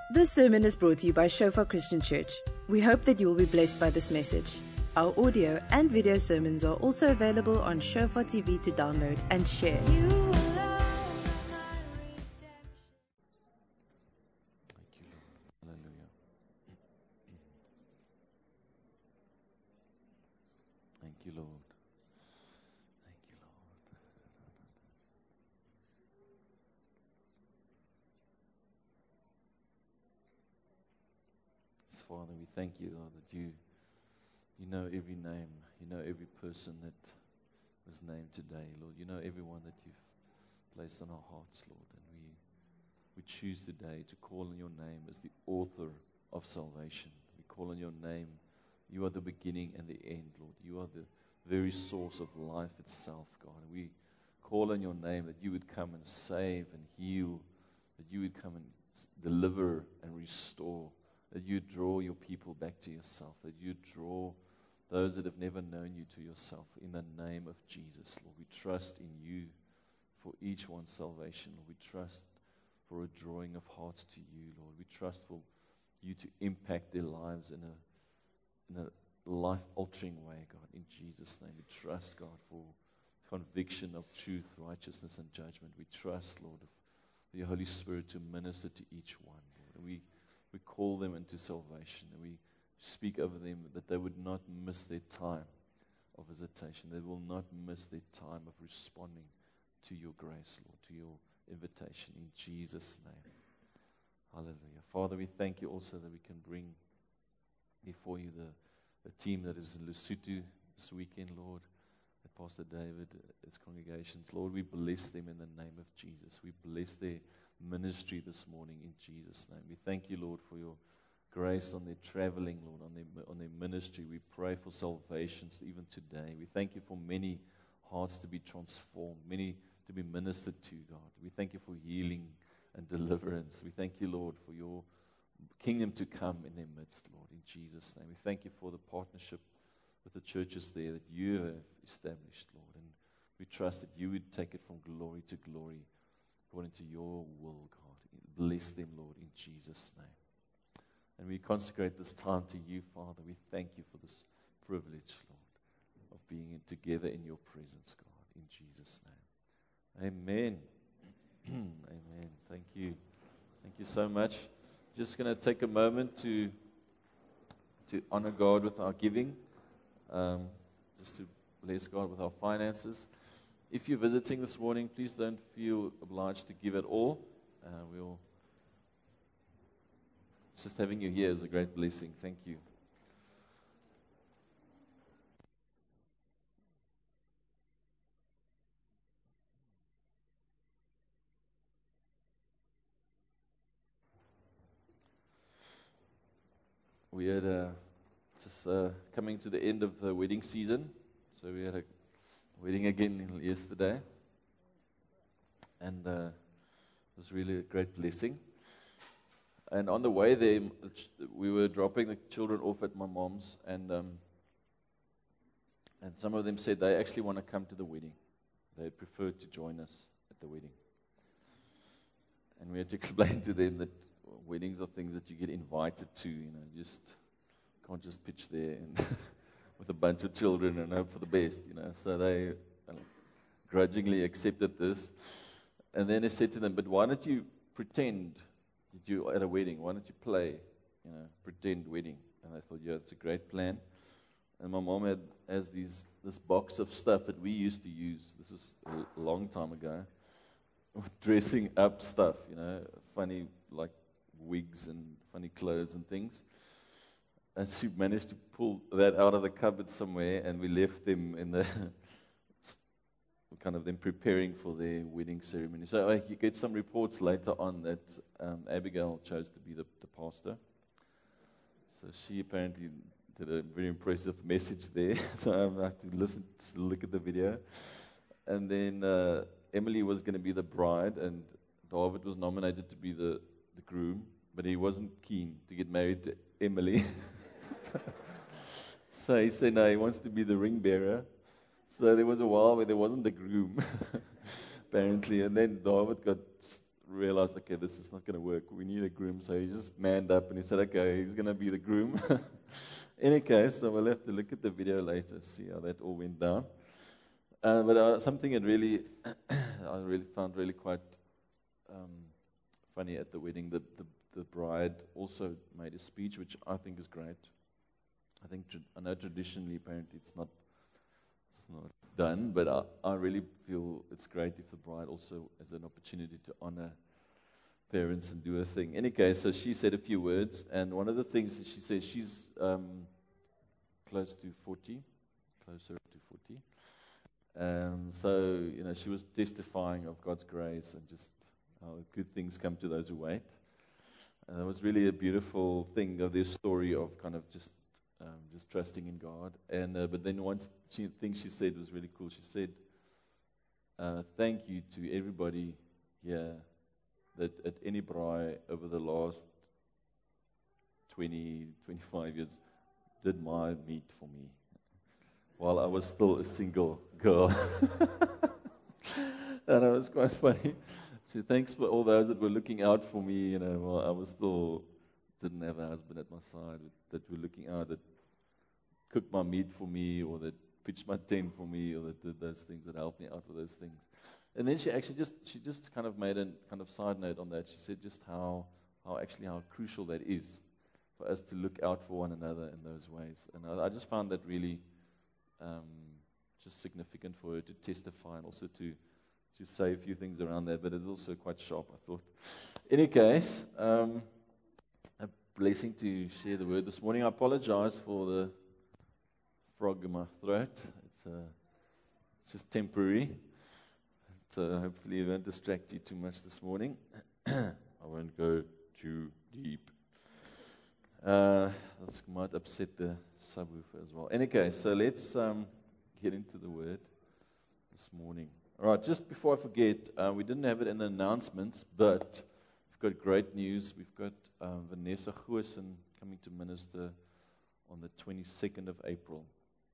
This sermon is brought to you by Shofar Christian Church. We hope that you will be blessed by this message. Our audio and video sermons are also available on Shofar TV to download and share. Thank you, Lord. Hallelujah. Thank you, Lord. Thank you, Lord. Yes, Father, we thank you, Lord, that you know every name, you know every person that was named today, Lord. You know everyone that you've placed on our hearts, Lord, and we choose today to call on your name as the author of salvation. We call on your name. You are the beginning and the end, Lord. You are the very source of life itself, God. And we call on your name that you would come and save and heal, that you would come and deliver and restore, that you draw your people back to yourself, that you draw those that have never known you to yourself in the name of Jesus, Lord. We trust in you for each one's salvation, Lord. We trust for a drawing of hearts to you, Lord. We trust for you to impact their lives in a life-altering way, God, in Jesus' name. We trust, God, for conviction of truth, righteousness, and judgment. We trust, Lord, for your Holy Spirit to minister to each one, Lord. And we call them into salvation, and we speak over them that they would not miss their time of visitation. They will not miss their time of responding to your grace, Lord, to your invitation in Jesus' name. Hallelujah. Father, we thank you also that we can bring before you the team that is in Lesotho this weekend, Lord, and Pastor David, his congregations. Lord, we bless them in the name of Jesus. We bless their ministry this morning in Jesus' name. We thank you, Lord, for your grace on their traveling, Lord, on their ministry. We pray for salvations even today. We thank you for many hearts to be transformed, many to be ministered to, God. We thank you for healing and deliverance. We thank you, Lord, for your kingdom to come in their midst, Lord, in Jesus' name. We thank you for the partnership with the churches there that you have established, Lord, and we trust that you would take it from glory to glory according to your will, God. Bless them, Lord, in Jesus' name. And we consecrate this time to you, Father. We thank you for this privilege, Lord, of being together in your presence, God, in Jesus' name. Amen. Amen. Thank you. Thank you so much. Just going to take a moment to honor God with our giving, just to bless God with our finances. If you're visiting this morning, please don't feel obliged to give at all. Just having you here is a great blessing. Thank you. We had just coming to the end of the wedding season, so we had a wedding again yesterday, and it was really a great blessing. And on the way there, we were dropping the children off at my mom's, and some of them said they actually want to come to the wedding. They preferred to join us at the wedding. And we had to explain to them that weddings are things that you get invited to, you just can't just pitch there and with a bunch of children and hope for the best, So they grudgingly accepted this. And then I said to them, but why don't you pretend that you're at a wedding? Why don't you play, pretend wedding? And I thought, yeah, it's a great plan. And my mom has this box of stuff that we used to use. This is a long time ago. Dressing up stuff, funny like wigs and funny clothes and things. And she managed to pull that out of the cupboard somewhere, and we left them in the kind of them preparing for their wedding ceremony. So you get some reports later on that Abigail chose to be the pastor. So she apparently did a very impressive message there. So I have to look at the video. And then Emily was going to be the bride, and David was nominated to be the groom, but he wasn't keen to get married to Emily. So he said, no, he wants to be the ring bearer. So there was a while where there wasn't a groom, apparently. And then David got realized, okay, this is not going to work. We need a groom. So he just manned up and he said, okay, he's going to be the groom. Any case, so we'll have to look at the video later, see how that all went down. But something that really, I really found really quite funny at the wedding. The bride also made a speech, which I think is great. I know traditionally, apparently, it's not done, but I really feel it's great if the bride also has an opportunity to honor parents and do a thing. In any case, so she said a few words, and one of the things that she said, she's closer to 40. So, she was testifying of God's grace and just how good things come to those who wait. And that was really a beautiful thing of this story of kind of just trusting in God. And but then one thing she said was really cool. She said, thank you to everybody here that at any braai over the last 20, 25 years did my meat for me while I was still a single girl. And it was quite funny. So thanks for all those that were looking out for me, while I was still didn't have a husband at my side, that were looking out, that cooked my meat for me, or that pitched my tent for me, or that did those things, that helped me out with those things. And then she just kind of made a kind of side note on that. She said just how crucial that is for us to look out for one another in those ways. And I just found that really just significant for her to testify and also to say a few things around that, but it's also quite sharp, I thought. In any case, a blessing to share the word this morning. I apologize for the frog in my throat. It's just temporary. So hopefully it won't distract you too much this morning. I won't go too deep. That might upset the subwoofer as well. In any case, so let's get into the word this morning. All right, just before I forget, we didn't have it in the announcements, but we've got great news. We've got Vanessa Goosen coming to minister on the 22nd of April.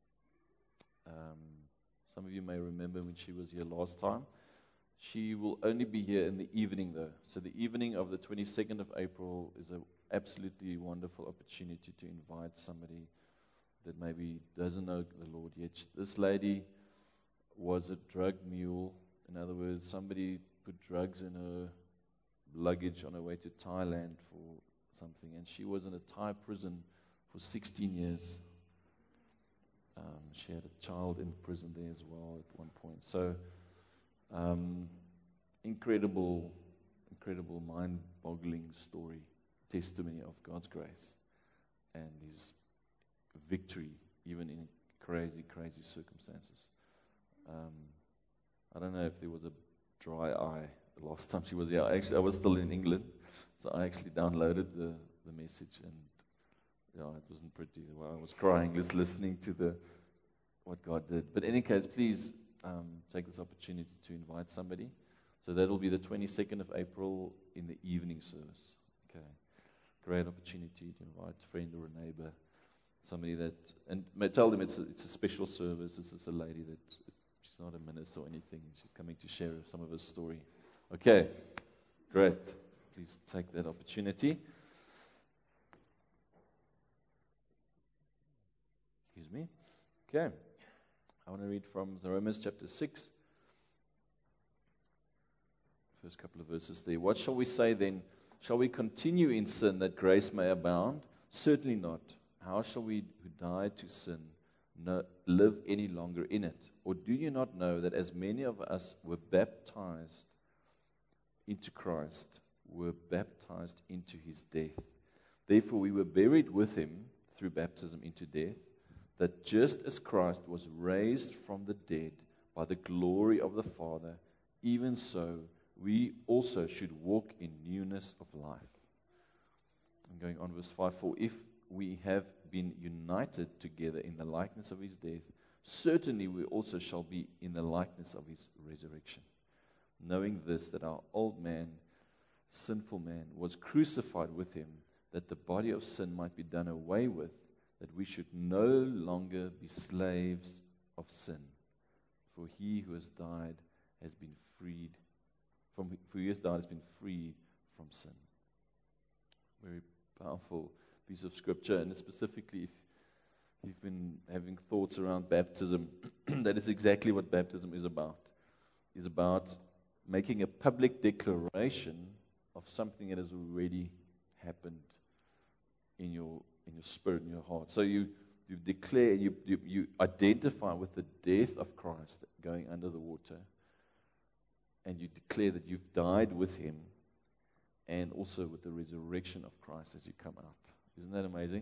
Some of you may remember when she was here last time. She will only be here in the evening, though. So the evening of the 22nd of April is an absolutely wonderful opportunity to invite somebody that maybe doesn't know the Lord yet. This lady was a drug mule. In other words, somebody put drugs in her luggage on her way to Thailand for something, and she was in a Thai prison for 16 years. She had a child in prison there as well at one point. So, incredible, mind-boggling story, testimony of God's grace and His victory, even in crazy, crazy circumstances. I don't know if there was a dry eye the last time she was here. I was still in England, so I actually downloaded the message, and it wasn't pretty. Well, I was crying just listening to what God did. But in any case, please take this opportunity to invite somebody. So that will be the 22nd of April in the evening service. Okay, great opportunity to invite a friend or a neighbor, somebody that, and tell them it's a special service. This is a lady that she's not a minister or anything. She's coming to share some of her story. Okay, great. Please take that opportunity. Excuse me. Okay. I want to read from Romans chapter 6. First couple of verses there. What shall we say then? Shall we continue in sin that grace may abound? Certainly not. How shall we who died to sin live any longer in it? Or do you not know that as many of us were baptized into Christ, were baptized into His death? Therefore we were buried with Him through baptism into death, that just as Christ was raised from the dead by the glory of the Father, even so we also should walk in newness of life. I'm going on verse 5. For if we have been united together in the likeness of His death, certainly we also shall be in the likeness of His resurrection. Knowing this, that our old man, sinful man, was crucified with Him, that the body of sin might be done away with, that we should no longer be slaves of sin. For he who has died has been freed for he has died, has been free from sin. Very powerful piece of scripture, and specifically if you've been having thoughts around baptism, that is exactly what baptism is about. It's about making a public declaration of something that has already happened in your spirit, in your heart. So you declare, you identify with the death of Christ going under the water, and you declare that you've died with him, and also with the resurrection of Christ as you come out. Isn't that amazing?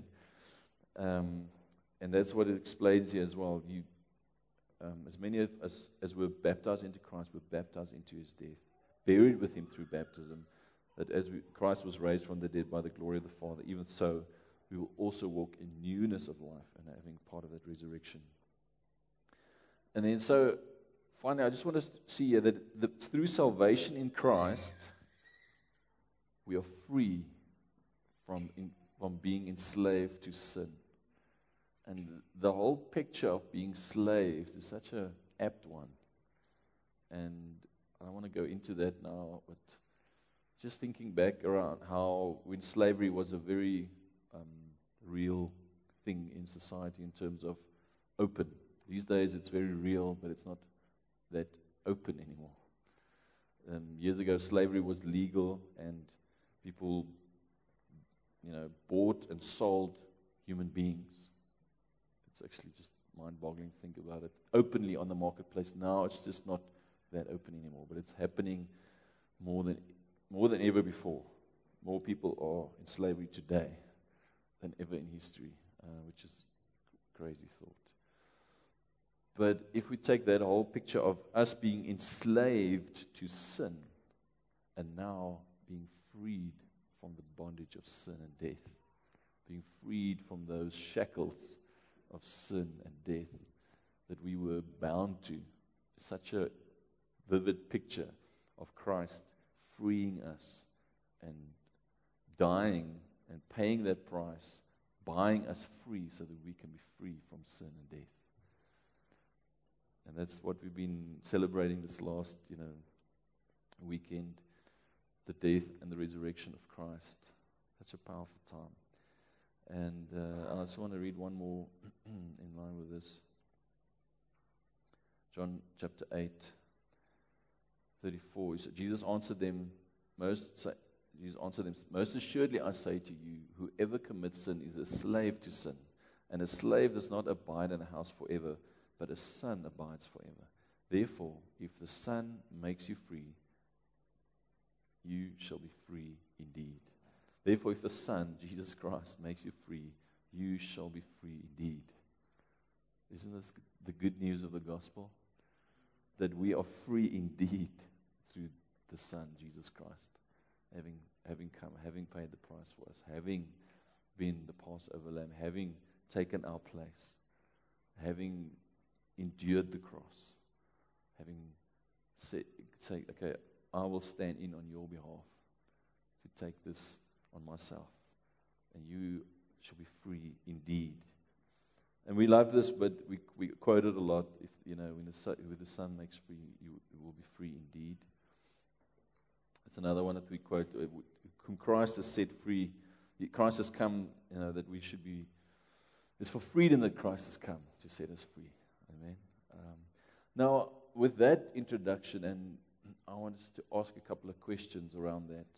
And that's what it explains here as well. As many of us as were baptized into Christ, were baptized into his death, buried with him through baptism, that as Christ was raised from the dead by the glory of the Father, even so we will also walk in newness of life and having part of that resurrection. And then so, finally, I just want us to see here that through salvation in Christ, we are free from being enslaved to sin. And the whole picture of being slaves is such an apt one. And I want to go into that now, but just thinking back around how when slavery was a very real thing in society in terms of open. These days it's very real, but it's not that open anymore. Years ago, slavery was legal, and people, bought and sold human beings. It's actually just mind-boggling to think about it. Openly on the marketplace now, it's just not that open anymore, but it's happening more than ever before. More people are in slavery today than ever in history, which is a crazy thought. But if we take that whole picture of us being enslaved to sin and now being freed from the bondage of sin and death, being freed from those shackles of sin and death that we were bound to, such a vivid picture of Christ freeing us and dying and paying that price, buying us free so that we can be free from sin and death. And that's what we've been celebrating this last, weekend, the death and the resurrection of Christ. Such a powerful time. And I just want to read one more in line with this. John chapter 8, 34. Jesus answered them, most assuredly I say to you, whoever commits sin is a slave to sin. And a slave does not abide in a house forever, but a son abides forever. Therefore, if the Son makes you free, you shall be free indeed. Therefore, if the Son, Jesus Christ, makes you free, you shall be free indeed. Isn't this the good news of the gospel? That we are free indeed through the Son, Jesus Christ, having come, having paid the price for us, having been the Passover lamb, having taken our place, having endured the cross, having said, okay, I will stand in on your behalf to take this on myself, and you shall be free indeed. And we love this, but we quote it a lot. If when the Son makes free, you will be free indeed. It's another one that we quote. Whom Christ has set free, Christ has come. That we should be. It's for freedom that Christ has come to set us free. Amen. Now, with that introduction, and I want us to ask a couple of questions around that.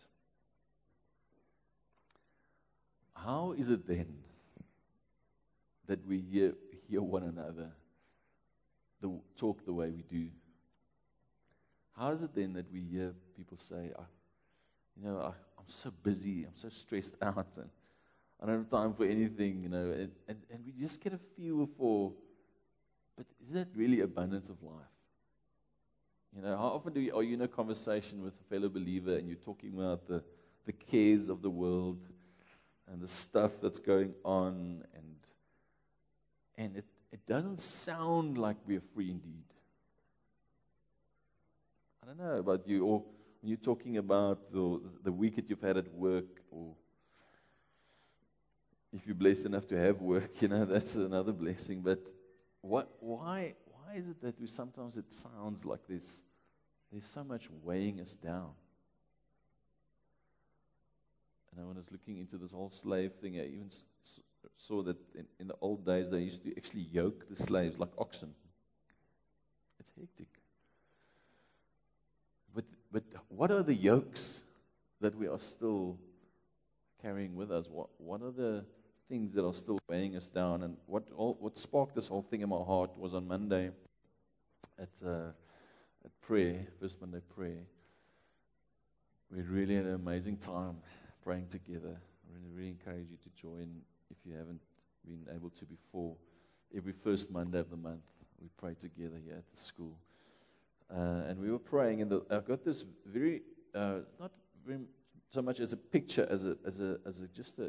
How is it then that we hear one another talk the way we do? How is it then that we hear people say, I'm so busy, I'm so stressed out, and I don't have time for anything, and we just get a feel for, but is that really abundance of life? How often are you in a conversation with a fellow believer and you're talking about the cares of the world and the stuff that's going on, and it doesn't sound like we're free indeed. I don't know about you, or when you're talking about the week that you've had at work, or if you're blessed enough to have work, that's another blessing. But why is it that sometimes it sounds like this there's so much weighing us down. And when I was looking into this whole slave thing, I even saw that in the old days they used to actually yoke the slaves like oxen. It's hectic. But what are the yokes that we are still carrying with us? What are the things that are still weighing us down? And what sparked this whole thing in my heart was on Monday at prayer, First Monday prayer. We really had an amazing time praying together. I really encourage you to join if you haven't been able to before. Every first Monday of the month, we pray together here at the school. And we were praying, and I got this very, not very so much as a picture, as just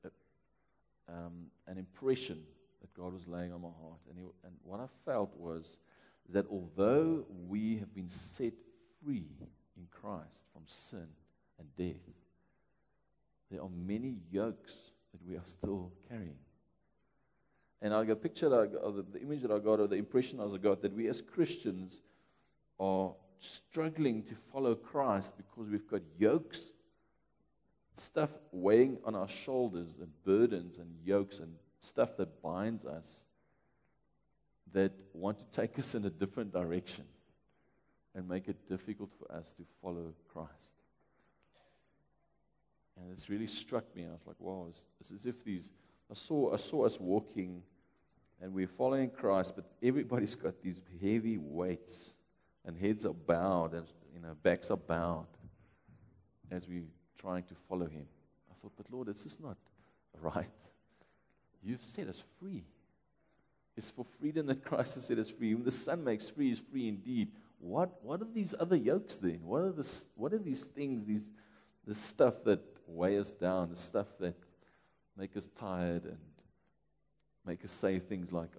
an impression that God was laying on my heart. And what I felt was that although we have been set free in Christ from sin and death, there are many yokes that we are still carrying. And I got a picture that I got, or the image that I got, or the impression I got, that we as Christians are struggling to follow Christ because we've got yokes, stuff weighing on our shoulders, and burdens and yokes and stuff that binds us, that want to take us in a different direction and make it difficult for us to follow Christ. And it's really struck me. I was like, wow, it's as if I saw us walking, and we're following Christ, but everybody's got these heavy weights, and heads are bowed, as backs are bowed, as we're trying to follow Him. I thought, but Lord, this is not right. You've set us free. It's for freedom that Christ has set us free. Whom the Son makes free is free indeed. What are these other yokes then? What are these things, this stuff that weigh us down, the stuff that make us tired and make us say things like,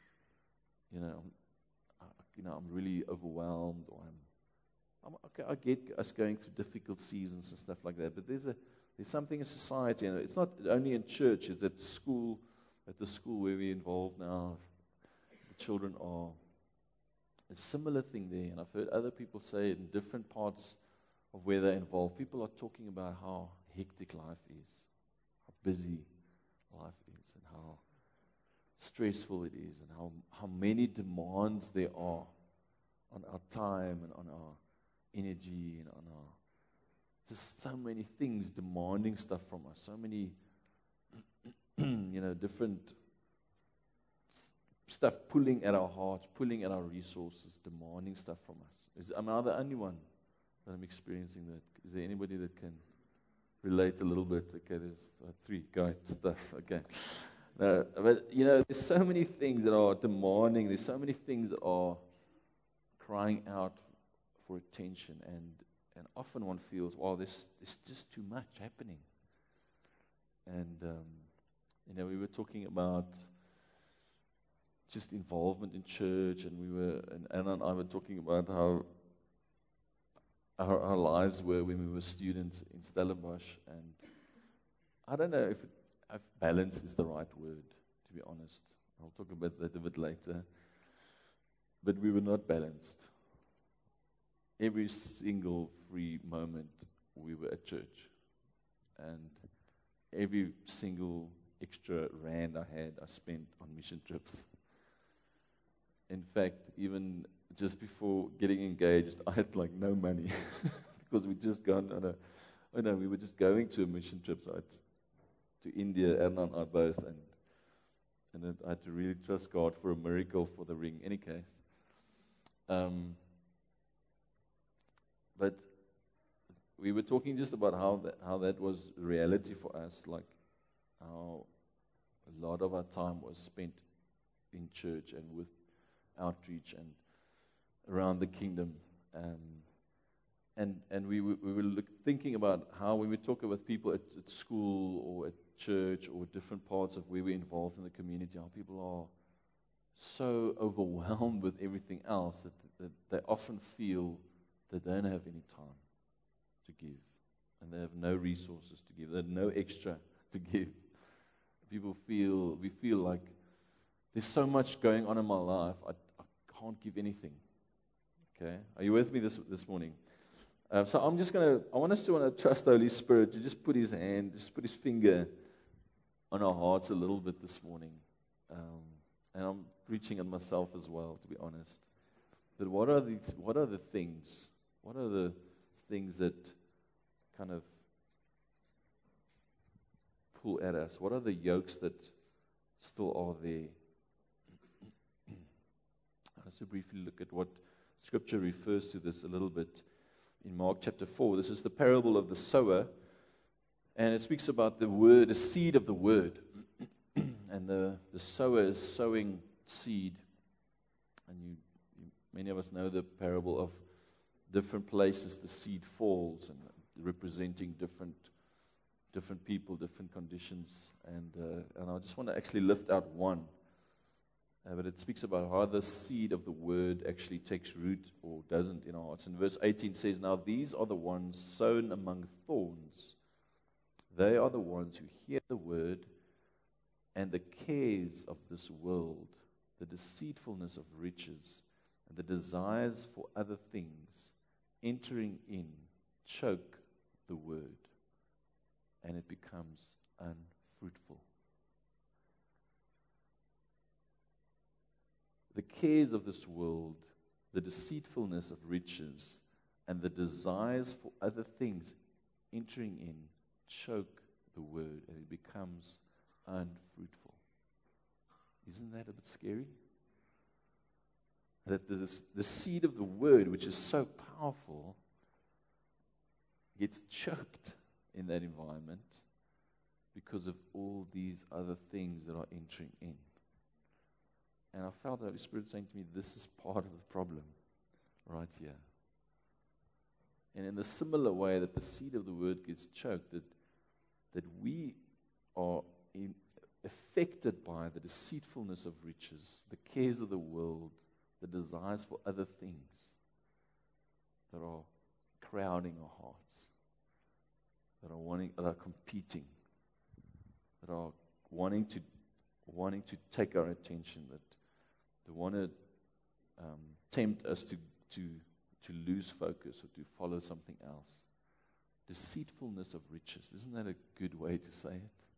I'm really overwhelmed, or I'm okay. I get us going through difficult seasons and stuff like that. But there's something in society, and it's not only in church. It's at school, at the school where we're involved now. The children are. It's a similar thing there, and I've heard other people say it in different parts of where they're involved. People are talking about how hectic life is, how busy life is, and how stressful it is, and how many demands there are on our time and on our energy and on our just so many things demanding stuff from us, so many different stuff pulling at our hearts, pulling at our resources, demanding stuff from us. Am I the only one that I'm experiencing that? Is there anybody that can relate a little bit? Okay, there's three guys stuff. Okay. No, but there's so many things that are demanding. There's so many things that are crying out for attention, and often one feels, wow, there's just too much happening. And we were talking about just involvement in church, and Anna and I were talking about how our lives were when we were students in Stellenbosch, and I don't know if balance is the right word, to be honest. I'll talk about that a bit later. But we were not balanced. Every single free moment we were at church. And every single extra rand I spent on mission trips. In fact, even just before getting engaged, I had no money because we just gone on we were just going to a mission trip. So to India, Erna and I both, and then I had to really trust God for a miracle for the ring. Any case, but we were talking just about how that was reality for us, like how a lot of our time was spent in church and with outreach and around the kingdom, and we were thinking about how we would talk with people at school or at church or different parts of where we're involved in the community, how people are so overwhelmed with everything else that they often feel they don't have any time to give, and they have no resources to give, they have no extra to give. We feel like there's so much going on in my life, I can't give anything. Okay, are you with me this morning? So I want us to trust the Holy Spirit to just put His finger on our hearts a little bit this morning. And I'm preaching on myself as well, to be honest. But what are the things that kind of pull at us? What are the yokes that still are there? Let's briefly look at what Scripture refers to this a little bit in Mark chapter 4. This is the parable of the sower, and it speaks about the word, the seed of the word. And the sower is sowing seed. And many of us know the parable of different places the seed falls, and representing different people, different conditions. And I just want to actually lift out one. But it speaks about how the seed of the word actually takes root or doesn't in our hearts. And verse 18 says, "Now these are the ones sown among thorns. They are the ones who hear the word, and the cares of this world, the deceitfulness of riches, and the desires for other things, entering in, choke the word, and it becomes unfruitful." The cares of this world, the deceitfulness of riches, and the desires for other things entering in, choke the word, and it becomes unfruitful. Isn't that a bit scary? That the seed of the word, which is so powerful, gets choked in that environment because of all these other things that are entering in. And I felt the Holy Spirit saying to me, this is part of the problem right here. And in the similar way that the seed of the word gets choked, that we are affected by the deceitfulness of riches, the cares of the world, the desires for other things that are crowding our hearts, that are competing, that are wanting to take our attention, that they want to tempt us to lose focus or to follow something else. Deceitfulness of riches. Isn't that a good way to say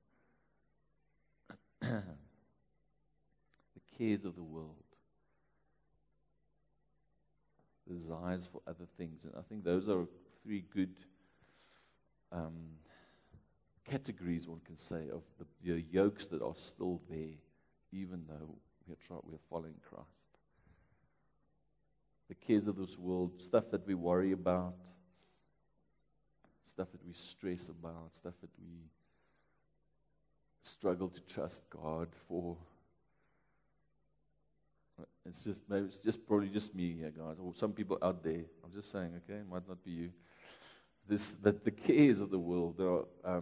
it? The cares of the world. Desires for other things. And I think those are three good categories, one can say, of the yokes that are still there, even though we're following Christ. The cares of this world, stuff that we worry about, stuff that we stress about, stuff that we struggle to trust God for. It's probably just me here, guys, or some people out there. I'm just saying, okay, it might not be you. That the cares of the world are,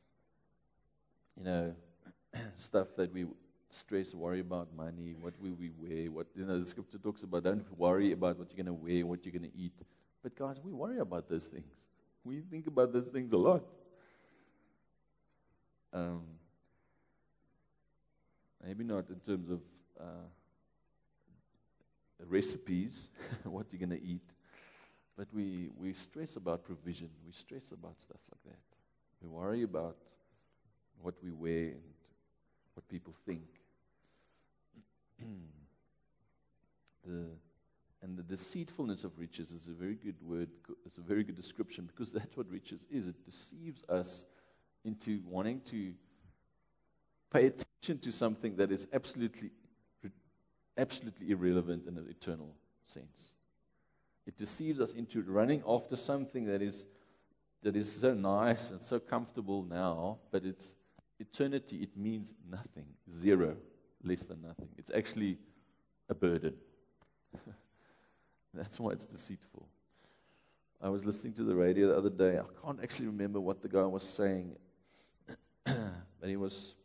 stuff that we stress, worry about money, what will we wear, the Scripture talks about, don't worry about what you're going to wear, what you're going to eat. But guys, we worry about those things. We think about those things a lot. Maybe not in terms of recipes, what you're going to eat, but we stress about provision. We stress about stuff like that. We worry about what we wear and what people think. And the deceitfulness of riches is a very good word. It's a very good description, because that's what riches is. It deceives us into wanting to pay attention to something that is absolutely irrelevant in an eternal sense. It deceives us into running after something that is so nice and so comfortable now, but it's eternity. It means nothing, zero, less than nothing. It's actually a burden. That's why it's deceitful. I was listening to the radio the other day. I can't actually remember what the guy was saying, but he was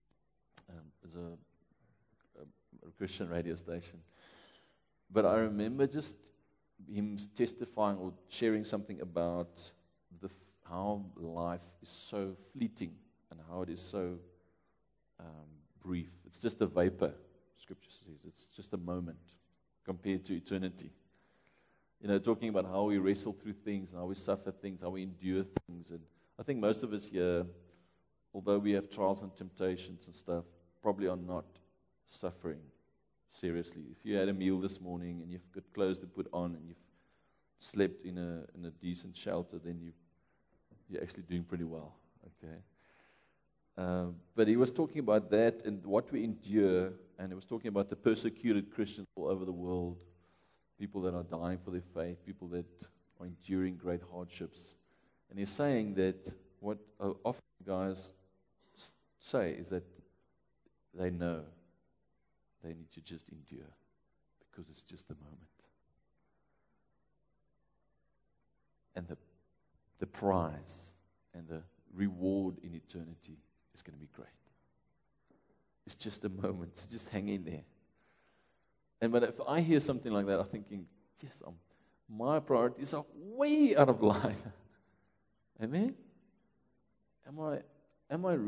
a Christian radio station. But I remember just him testifying or sharing something about how life is so fleeting and how it is so brief. It's just a vapor, Scripture says. It's just a moment compared to eternity. talking about how we wrestle through things, and how we suffer things, how we endure things. And I think most of us here, although we have trials and temptations and stuff, probably are not suffering seriously. If you had a meal this morning and you've got clothes to put on and you've slept in a decent shelter, then you're actually doing pretty well. Okay. But he was talking about that and what we endure, and he was talking about the persecuted Christians all over the world, people that are dying for their faith, people that are enduring great hardships. And he's saying that what often guys say is that they know they need to just endure because it's just a moment. And the prize and the reward in eternity is going to be great. It's just a moment. So just hang in there. But if I hear something like that, I'm thinking, yes, my priorities are way out of line. Amen? Am I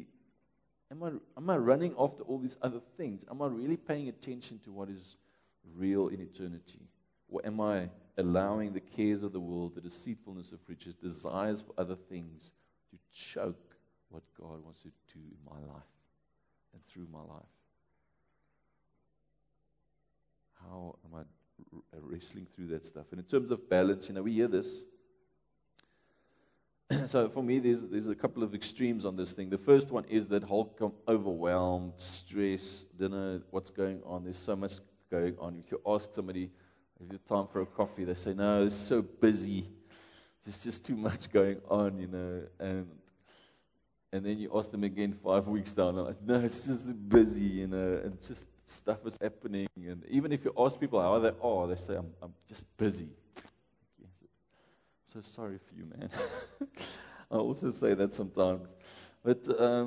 running after all these other things? Am I really paying attention to what is real in eternity? Or am I allowing the cares of the world, the deceitfulness of riches, desires for other things to choke what God wants to do in my life and through my life? How am I wrestling through that stuff? And in terms of balance, we hear this. So for me, there's a couple of extremes on this thing. The first one is that whole overwhelmed, stress, don't know what's going on. There's so much going on. If you ask somebody, if you have time for a coffee, they say, no, it's so busy. There's just too much going on, And then you ask them again 5 weeks down, they're like, no, it's just busy, and just stuff is happening. And even if you ask people how they are, they say, I'm just busy. So sorry for you, man. I also say that sometimes. But,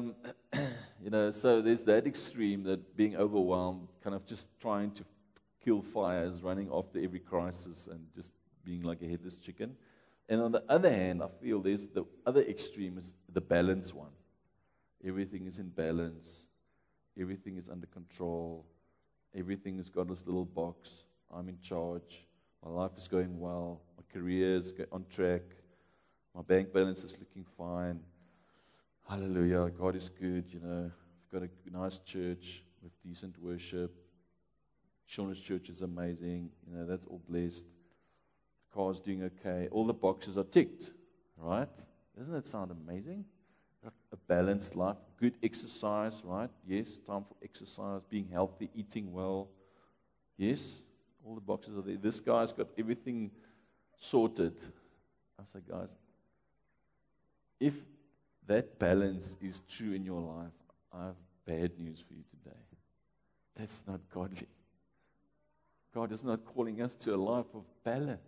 so there's that extreme, that being overwhelmed, kind of just trying to kill fires, running after every crisis, and just being like a headless chicken. And on the other hand, I feel there's the other extreme is the balance one. Everything is in balance. Everything is under control. Everything has got this little box. I'm in charge. My life is going well. My career is on track. My bank balance is looking fine. Hallelujah. God is good. I've got a nice church with decent worship. Children's church is amazing. That's all blessed. The car's doing okay. All the boxes are ticked. Right? Doesn't that sound amazing? A balanced life. Good exercise, right? Yes, time for exercise. Being healthy, eating well. Yes, all the boxes are there. This guy's got everything sorted. I say, guys, if that balance is true in your life, I have bad news for you today. That's not godly. God is not calling us to a life of balance.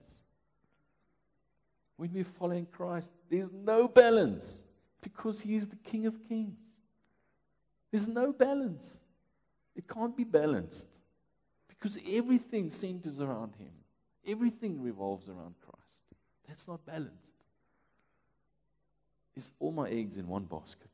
When we're following Christ, there's no balance because He is the King of Kings. There's no balance. It can't be balanced because everything centers around Him. Everything revolves around Christ. That's not balanced. It's all my eggs in one basket.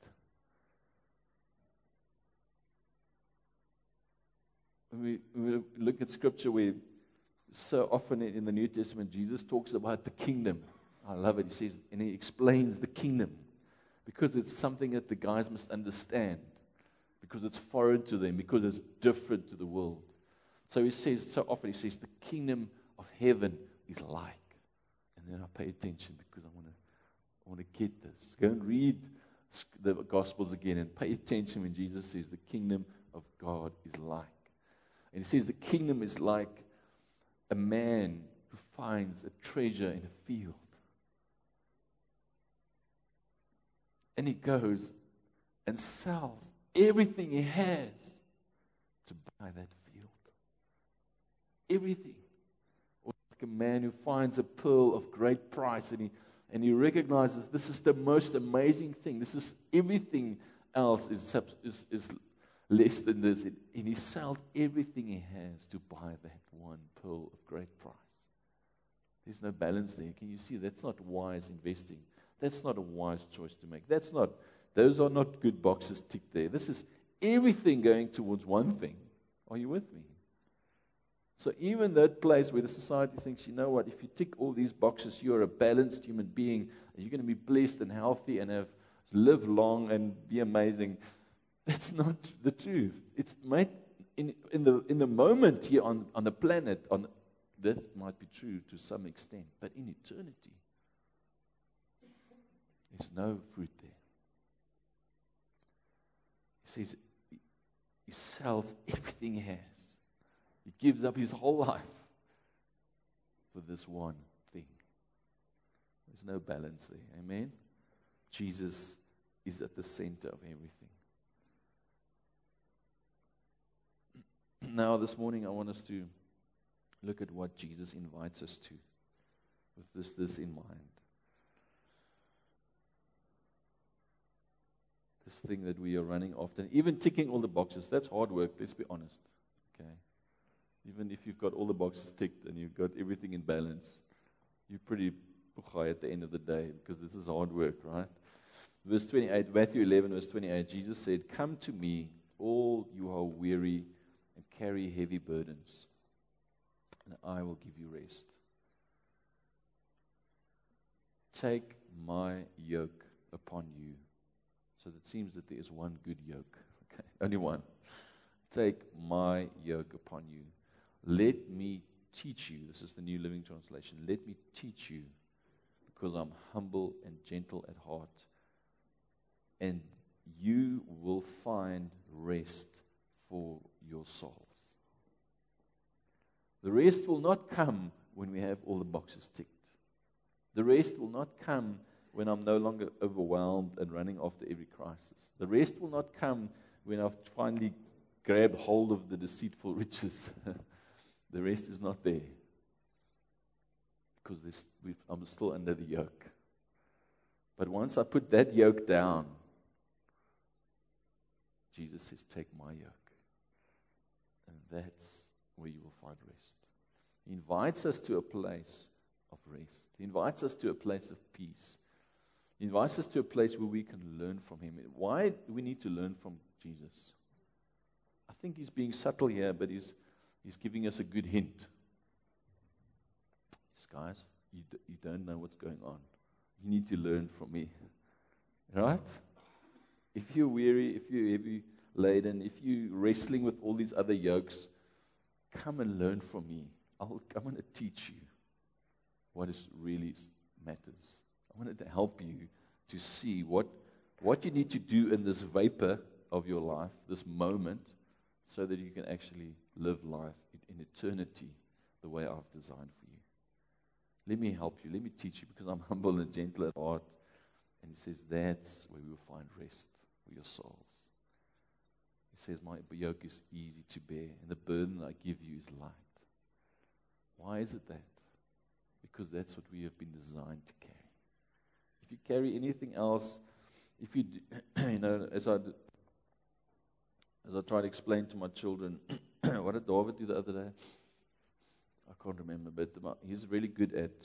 When we look at Scripture where so often in the New Testament, Jesus talks about the kingdom. I love it. He says, and He explains the kingdom because it's something that the guys must understand, because it's foreign to them, because it's different to the world. So He says, so often He says, the kingdom of heaven is like. And then I pay attention because I want to get this. Go and read the Gospels again and pay attention when Jesus says the kingdom of God is like. And He says the kingdom is like a man who finds a treasure in a field. And he goes and sells everything he has to buy that field. Everything. Or like a man who finds a pearl of great price and he recognizes this is the most amazing thing. This is everything else is less than this. And he sells everything he has to buy that one pearl of great price. There's no balance there. Can you see? That's not wise investing. That's not a wise choice to make. Those are not good boxes ticked there. This is everything going towards one thing. Are you with me? So even that place where the society thinks, you know what, if you tick all these boxes, you're a balanced human being, and you're going to be blessed and healthy and live long and be amazing. That's not the truth. It's made in the moment here on the planet, that might be true to some extent, but in eternity, there's no fruit there. He says he sells everything he has. He gives up his whole life for this one thing. There's no balance there. Amen? Jesus is at the center of everything. Now, this morning, I want us to look at what Jesus invites us to with this in mind. This thing that we are running after, even ticking all the boxes, that's hard work, let's be honest. Okay? Even if you've got all the boxes ticked and you've got everything in balance, you're pretty high at the end of the day because this is hard work, right? Verse 28, Matthew 11, verse 28, Jesus said, "Come to me, all you are weary and carry heavy burdens, and I will give you rest. Take my yoke upon you." So it seems that there is one good yoke. Okay, only one. "Take my yoke upon you. Let me teach you." This is the New Living Translation. "Let me teach you, because I'm humble and gentle at heart, and you will find rest for your souls." The rest will not come when we have all the boxes ticked. The rest will not come when I'm no longer overwhelmed and running after every crisis. The rest will not come when I've finally grabbed hold of the deceitful riches. The rest is not there because I'm still under the yoke. But once I put that yoke down, Jesus says, "Take my yoke." And that's where you will find rest. He invites us to a place of rest. He invites us to a place of peace. He invites us to a place where we can learn from Him. Why do we need to learn from Jesus? I think He's being subtle here, but He's giving us a good hint. Yes, guys, you don't know what's going on. You need to learn from me. Right? If you're weary, if you're heavy laden, if you're wrestling with all these other yokes, come and learn from me. I'm going to teach you what is really matters. I wanted to help you to see what you need to do in this vapor of your life, this moment, so that you can actually live life in eternity the way I've designed for you. Let me help you. Let me teach you, because I'm humble and gentle at heart. And He says that's where we will find rest for your souls. He says, "My yoke is easy to bear, and the burden I give you is light." Why is it that? Because that's what we have been designed to carry. If you carry anything else, if you do, as I try to explain to my children, what did David do the other day? I can't remember, but he's really good at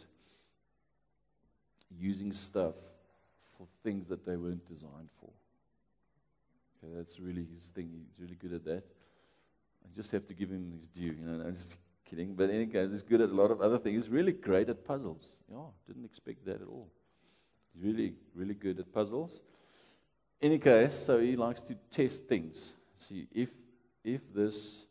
using stuff for things that they weren't designed for. Okay, that's really his thing. He's really good at that. I just have to give him his due. I'm just kidding. But in any case, he's good at a lot of other things. He's really great at puzzles. Yeah, didn't expect that at all. He's really, really good at puzzles. In any case, so he likes to test things. See, if this,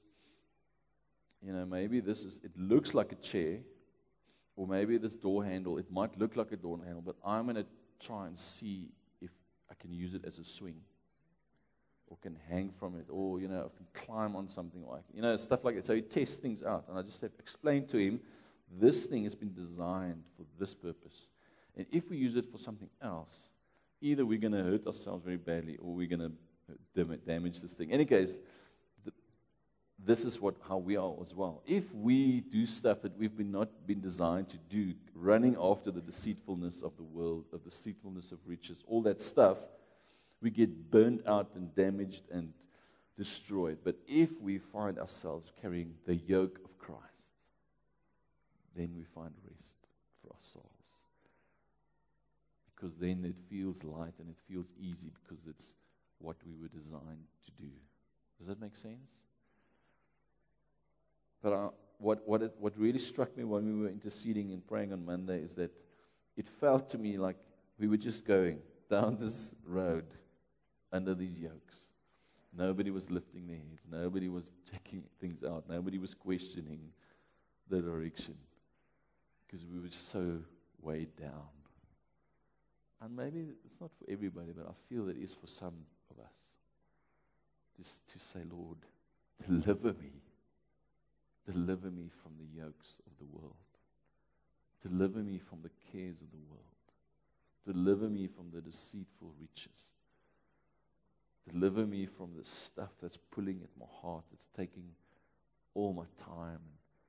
maybe it looks like a chair, or maybe this door handle, it might look like a door handle, but I'm going to try and see if I can use it as a swing, or can hang from it, or, I can climb on something, or stuff like that. So he tests things out, and I just have to explain to him, this thing has been designed for this purpose. And if we use it for something else, either we're going to hurt ourselves very badly, or we're going to damage this thing. In any case, this is how we are as well. If we do stuff that we've not been designed to do, running after the deceitfulness of the world, of the deceitfulness of riches, all that stuff, we get burned out and damaged and destroyed. But if we find ourselves carrying the yoke of Christ, then we find rest for our souls. Because then it feels light and it feels easy, because it's what we were designed to do. Does that make sense? But what really struck me when we were interceding and praying on Monday is that it felt to me like we were just going down this road under these yokes. Nobody was lifting their heads. Nobody was checking things out. Nobody was questioning the direction because we were just so weighed down. And maybe it's not for everybody, but I feel it is for some of us. Just to say, Lord, deliver me. Deliver me from the yokes of the world. Deliver me from the cares of the world. Deliver me from the deceitful riches. Deliver me from the stuff that's pulling at my heart, that's taking all my time.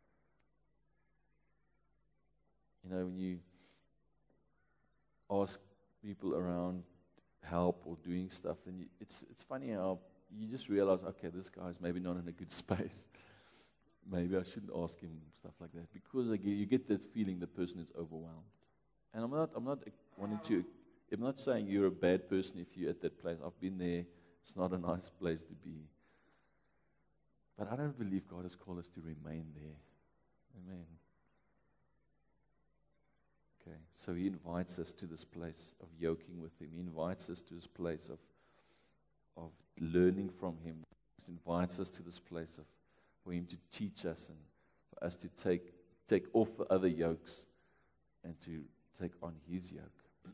You know, when you ask people around help or doing stuff, and it's funny how you just realize, okay, this guy's maybe not in a good space. Maybe I shouldn't ask him stuff like that, because you get that feeling the person is overwhelmed. And I'm not saying you're a bad person if you're at that place. I've been there. It's not a nice place to be. But I don't believe God has called us to remain there. Amen. Okay, so He invites us to this place of yoking with Him. He invites us to this place of learning from Him. He invites us to this place for Him to teach us and for us to take off the other yokes and to take on His yoke.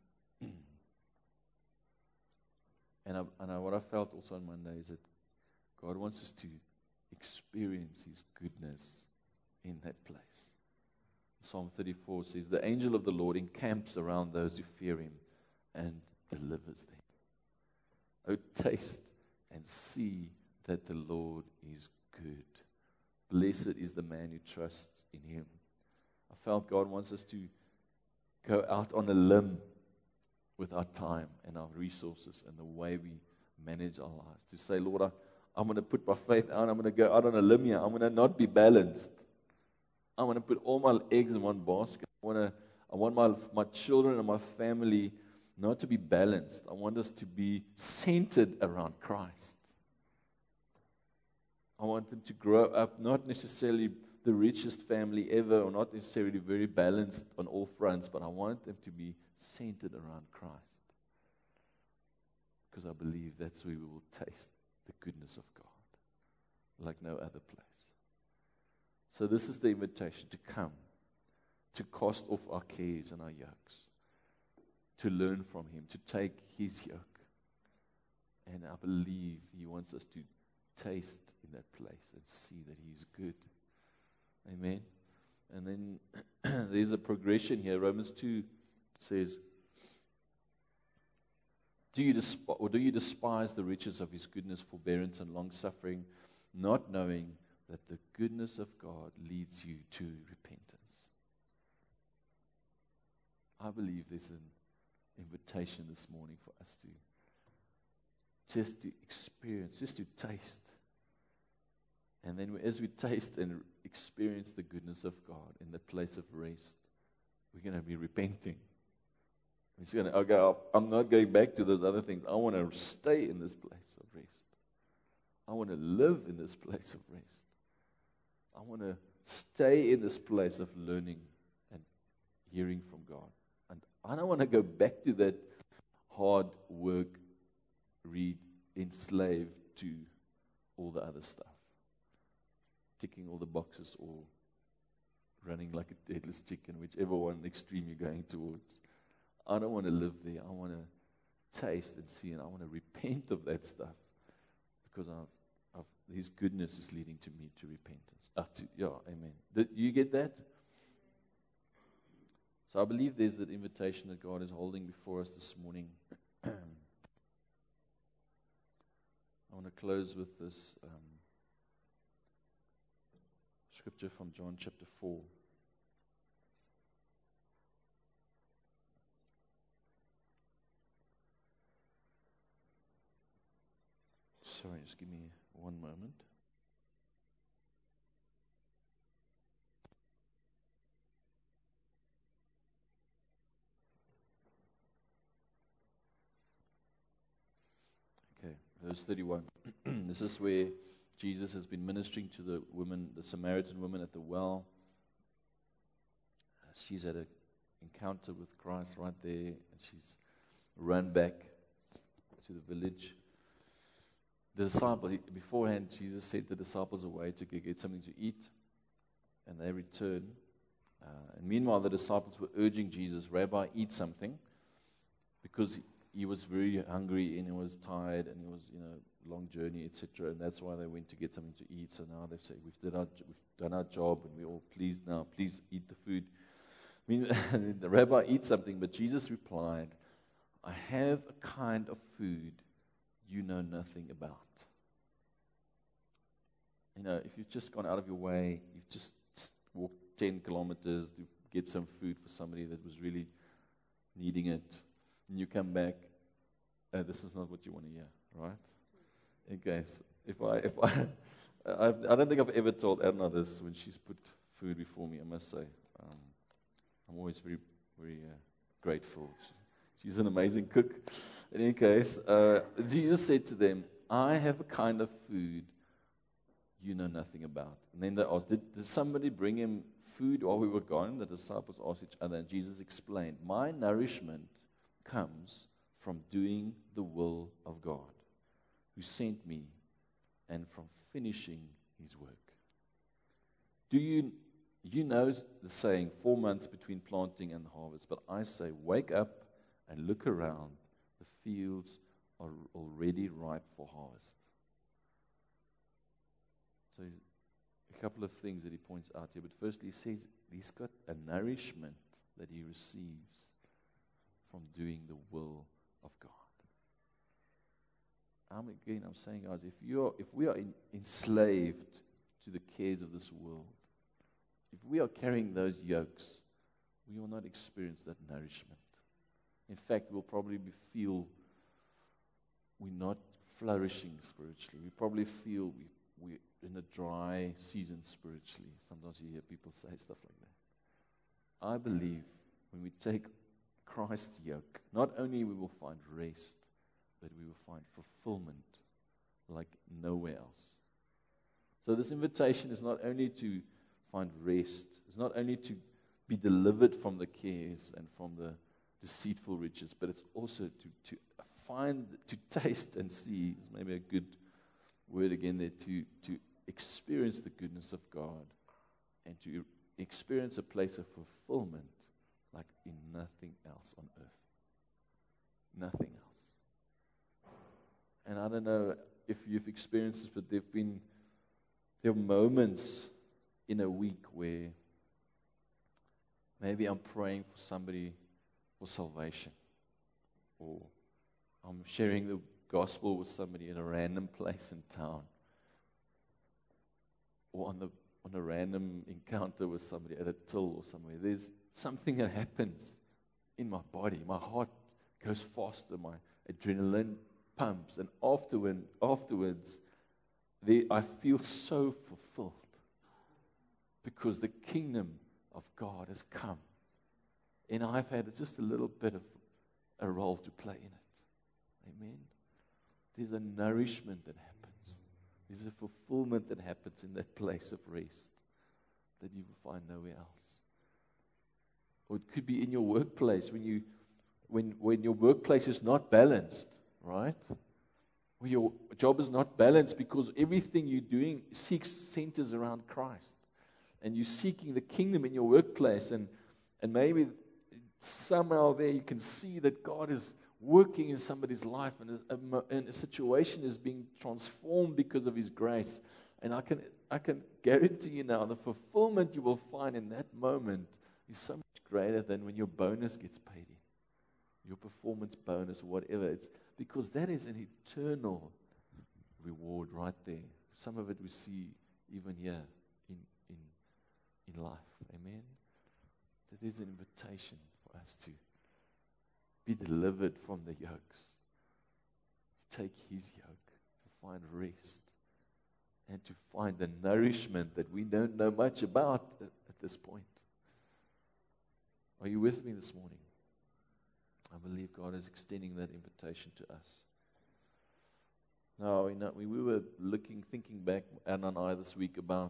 And what I felt also on Monday is that God wants us to experience His goodness in that place. Psalm 34 says, the angel of the Lord encamps around those who fear Him and delivers them. Oh, taste and see that the Lord is good. Blessed is the man who trusts in Him. I felt God wants us to go out on a limb with our time and our resources and the way we manage our lives. To say, Lord, I'm going to put my faith out. I'm going to go out on a limb here. I'm going to not be balanced. I want to put all my eggs in one basket. I want my children and my family not to be balanced. I want us to be centered around Christ. I want them to grow up not necessarily the richest family ever, or not necessarily very balanced on all fronts, but I want them to be centered around Christ. Because I believe that's where we will taste the goodness of God like no other place. So this is the invitation to come, to cast off our cares and our yokes, to learn from Him, to take His yoke. And I believe He wants us to taste in that place and see that He is good. Amen. And then there's a progression here. Romans 2 says, do you despise the riches of His goodness, forbearance, and long-suffering, not knowing that the goodness of God leads you to repentance? I believe there's an invitation this morning for us to just to experience, just to taste. And then as we taste and experience the goodness of God in the place of rest, we're going to be repenting. We're just going to, okay, I'm not going back to those other things. I want to stay in this place of rest. I want to live in this place of rest. I want to stay in this place of learning and hearing from God. And I don't want to go back to that hard work, enslaved to all the other stuff. Ticking all the boxes or running like a headless chicken, whichever one extreme you're going towards. I don't want to live there. I want to taste and see, and I want to repent of that stuff because His goodness is leading to me to repentance. Amen. Do you get that? So I believe there's that invitation that God is holding before us this morning. I want to close with this scripture from John chapter 4. Sorry, just give me one moment. Okay, verse 31. This is where Jesus has been ministering to the woman, the Samaritan woman at the well. She's had an encounter with Christ right there, and she's run back to the village. The disciple, beforehand, Jesus sent the disciples away to get something to eat, and they return. And meanwhile, the disciples were urging Jesus, Rabbi, eat something, because he was very hungry and he was tired and he was, long journey, etc. And that's why they went to get something to eat. So now they say, we've done our job and we're all pleased now. Please eat the food. I mean, the rabbi eats something, but Jesus replied, I have a kind of food you know nothing about. If you've just gone out of your way, you've just walked 10 kilometers to get some food for somebody that was really needing it, and you come back, this is not what you want to hear, right? In case, I don't think I've ever told Edna this when she's put food before me, I must say. I'm always very, very grateful. She's an amazing cook. In any case, Jesus said to them, I have a kind of food you know nothing about. And then they asked, did somebody bring him food while we were gone? The disciples asked each other, and Jesus explained, my nourishment comes from doing the will of God, who sent me, and from finishing his work. Do you know the saying, 4 months between planting and the harvest? But I say, wake up and look around. The fields are already ripe for harvest. So a couple of things that he points out here. But firstly, he says he's got a nourishment that he receives from doing the will of God. I'm saying, guys, if we are enslaved to the cares of this world, if we are carrying those yokes, we will not experience that nourishment. In fact, we'll probably feel we're not flourishing spiritually. We probably feel we're in a dry season spiritually. Sometimes you hear people say stuff like that. I believe when we take Christ's yoke, not only we will find rest, but we will find fulfillment like nowhere else. So this invitation is not only to find rest, it's not only to be delivered from the cares and from the deceitful riches, but it's also to taste and see, is maybe a good word again there, to experience the goodness of God and to experience a place of fulfillment like in nothing else on earth. Nothing else. And I don't know if you've experienced this, but there are moments in a week where maybe I'm praying for somebody for salvation, or I'm sharing the gospel with somebody in a random place in town, or on a random encounter with somebody at a till or somewhere. There's something that happens in my body. My heart goes faster, my adrenaline pumps, and afterwards I feel so fulfilled because the kingdom of God has come, and I've had just a little bit of a role to play in it. Amen. There's a nourishment that happens. There's a fulfillment that happens in that place of rest that you will find nowhere else. Or it could be in your workplace when your workplace is not balanced, right? When your job is not balanced because everything you're doing centers around Christ. And you're seeking the kingdom in your workplace, and maybe somehow there you can see that God is working in somebody's life, and a situation is being transformed because of His grace. And I can guarantee you now, the fulfillment you will find in that moment is so much greater than when your bonus gets paid in, your performance bonus or whatever. It's because that is an eternal reward right there. Some of it we see even here in life. Amen. That there's an invitation for us to be delivered from the yokes, to take His yoke, to find rest, and to find the nourishment that we don't know much about at this point. Are you with me this morning? I believe God is extending that invitation to us. No, we were thinking back, Anna and I, this week about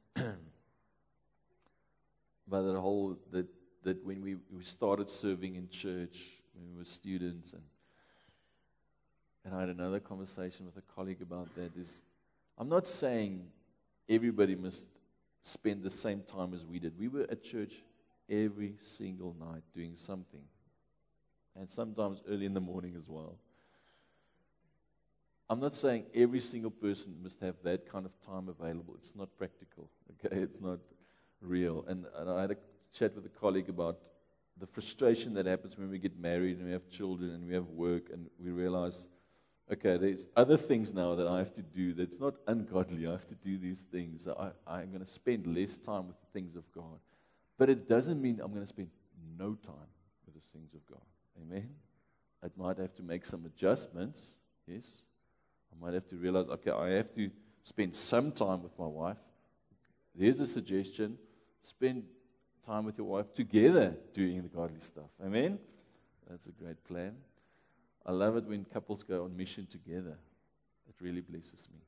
about that when we started serving in church when we were students, and I had another conversation with a colleague about that. I'm not saying everybody must spend the same time as we did. We were at church every single night doing something, and sometimes early in the morning as well. I'm not saying every single person must have that kind of time available. It's not practical, okay? It's not real. And I had a chat with a colleague about the frustration that happens when we get married and we have children and we have work and we realize, okay, there's other things now that I have to do that's not ungodly. I have to do these things. I'm going to spend less time with the things of God. But it doesn't mean I'm going to spend no time with the things of God. Amen? I might have to make some adjustments, yes. I might have to realize, okay, I have to spend some time with my wife. There's a suggestion. Spend time with your wife together doing the godly stuff. Amen? That's a great plan. I love it when couples go on mission together. It really blesses me.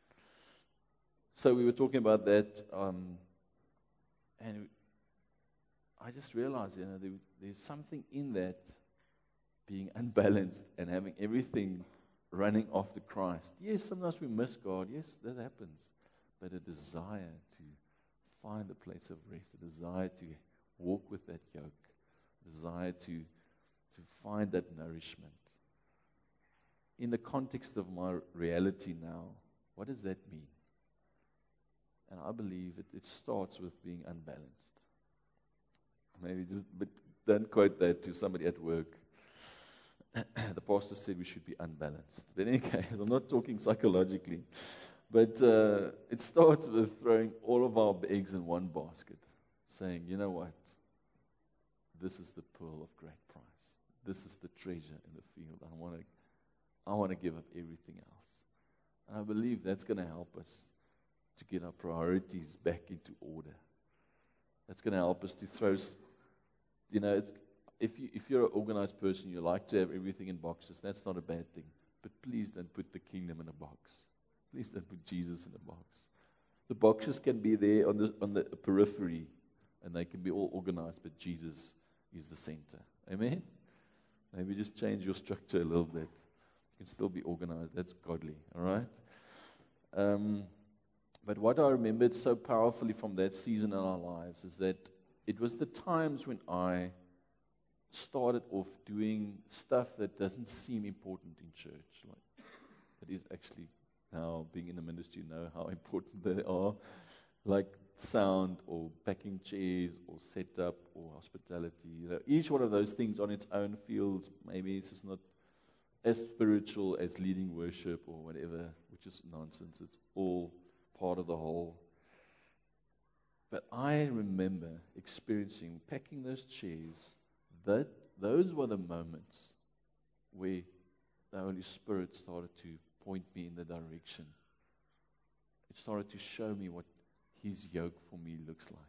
So we were talking about that, and I just realized, there's something in that being unbalanced and having everything running after Christ. Yes, sometimes we miss God. Yes, that happens. But a desire to find a place of rest, a desire to walk with that yoke, a desire to find that nourishment. In the context of my reality now, what does that mean? And I believe it starts with being unbalanced. Maybe but don't quote that to somebody at work. The pastor said we should be unbalanced. But in any case, I'm not talking psychologically. But it starts with throwing all of our eggs in one basket, saying, you know what? This is the pearl of great price. This is the treasure in the field. I want to give up everything else. And I believe that's going to help us to get our priorities back into order. That's going to help us to throw, if you're an organized person, you like to have everything in boxes, that's not a bad thing. But please don't put the kingdom in a box. Please don't put Jesus in a box. The boxes can be there on the periphery, and they can be all organized, but Jesus is the center. Amen? Maybe just change your structure a little bit. You can still be organized. That's godly. All right? But what I remembered so powerfully from that season in our lives is that it was the times when I started off doing stuff that doesn't seem important in church. Like, that is actually, now being in the ministry, you know how important they are. Like sound or packing chairs or setup or hospitality. Each one of those things on its own feels maybe this is not as spiritual as leading worship or whatever, which is nonsense. It's all part of the whole. But I remember experiencing, packing those chairs, that those were the moments where the Holy Spirit started to point me in the direction. It started to show me what His yoke for me looks like.